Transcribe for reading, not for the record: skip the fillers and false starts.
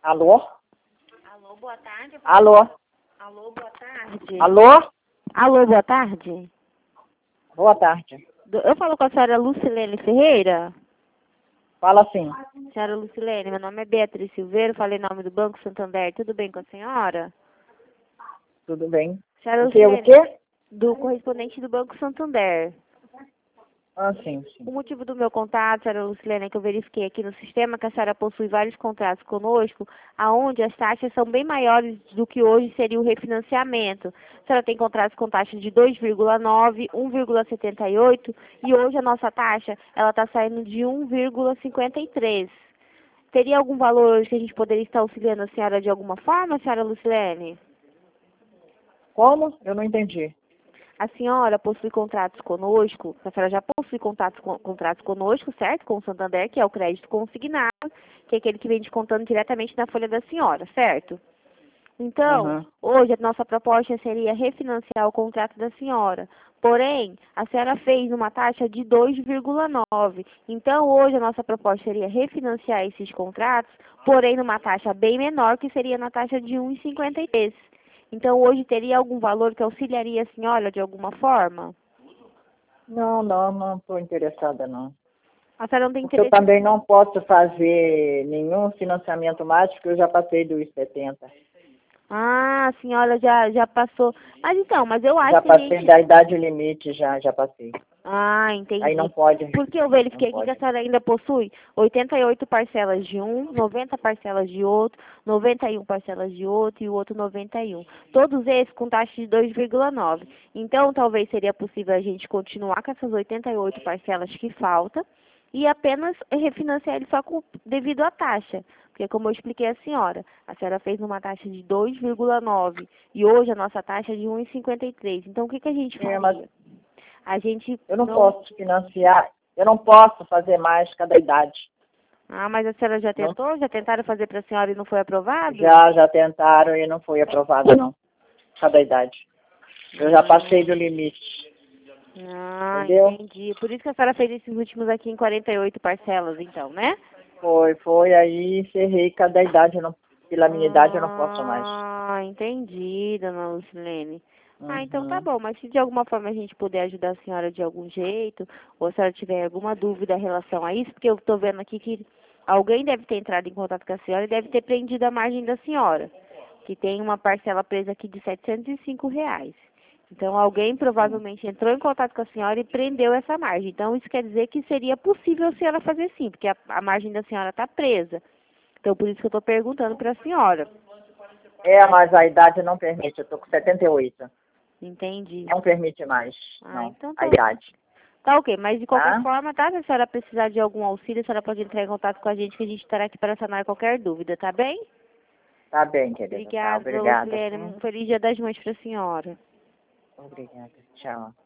Alô? Alô, boa tarde. Alô? Alô, boa tarde. Alô? Alô, boa tarde. Boa tarde. Eu falo com a senhora Lucilene Ferreira. Fala assim. Senhora Lucilene, meu nome é Beatriz Silveira, falei em nome do Banco Santander. Tudo bem com a senhora? Tudo bem? Senhora O Lucilene, quê? do correspondente do Banco Santander. Ah, sim. O motivo do meu contato, senhora Lucilene, é que eu verifiquei aqui no sistema que a senhora possui vários contratos conosco, aonde as taxas são bem maiores do que hoje seria o refinanciamento. A senhora tem contratos com taxa de 2,9, 1,78 e hoje a nossa taxa ela está saindo de 1,53. Teria algum valor hoje que a gente poderia estar auxiliando a senhora de alguma forma, senhora Lucilene? Como? Eu não entendi. A senhora possui contratos conosco, a senhora já possui contratos conosco, certo? Com o Santander, que é o crédito consignado, que é aquele que vem descontando diretamente na folha da senhora, certo? Então, Uhum. hoje a nossa proposta seria refinanciar o contrato da senhora. Porém, a senhora fez uma taxa de 2,9. Então, hoje a nossa proposta seria refinanciar esses contratos, porém numa taxa bem menor, que seria na taxa de 1,53. Então, hoje teria algum valor que auxiliaria a senhora de alguma forma? Não estou interessada, não. A senhora não tem Porque eu interesse? também não posso fazer nenhum financiamento mais, porque eu já passei dos 70. Ah, a senhora já passou. Mas eu acho Já que a passei gente... da idade limite, já passei. Ah, Aí não entendi. pode. Porque eu Não verifiquei aqui que a pode. senhora ainda possui 88 parcelas de um, 90 parcelas de outro, 91 parcelas de outro e o outro 91. Todos esses com taxa de 2,9. Então, talvez seria possível a gente continuar com essas 88 parcelas que faltam e apenas refinanciar ele só devido à taxa. Porque, como eu expliquei à senhora, a senhora fez uma taxa de 2,9 e hoje a nossa taxa é de 1,53. Então, o que a gente faria? Mas A gente eu não não... posso financiar, eu não posso fazer mais cada idade. Ah, mas a senhora já Não, tentou? Já tentaram fazer para a senhora e não foi aprovado? já tentaram e não foi aprovado, não. Cada idade. Eu já passei do limite. Ah, Entendeu? entendi. Por isso que a senhora fez esses últimos aqui em 48 parcelas, então, né? Foi, aí encerrei cada idade, eu não, pela minha idade eu não posso mais. Ah, entendi, dona Lucilene. Ah, então tá Uhum. bom, mas se de alguma forma a gente puder ajudar a senhora de algum jeito, ou se a senhora tiver alguma dúvida em relação a isso, porque eu tô vendo aqui que alguém deve ter entrado em contato com a senhora e deve ter prendido a margem da senhora, que tem uma parcela presa aqui de R$ 705. Então, alguém provavelmente entrou em contato com a senhora e prendeu essa margem. Então, isso quer dizer que seria possível a senhora fazer sim, porque a margem da senhora está presa. Então, por isso que eu estou perguntando para a senhora. Mas a idade não permite, eu tô com 78. Entendi. Não permite mais, Ah, não, então a tá. idade. Tá ok, mas de qualquer Tá? forma, tá? Se a senhora precisar de algum auxílio, a senhora pode entrar em contato com a gente, que a gente estará aqui para sanar qualquer dúvida, tá bem? Tá bem, querida. Tá, Obrigada, obrigada. Lucilene. Um feliz Dia das Mães para a senhora. Obrigada. Tchau.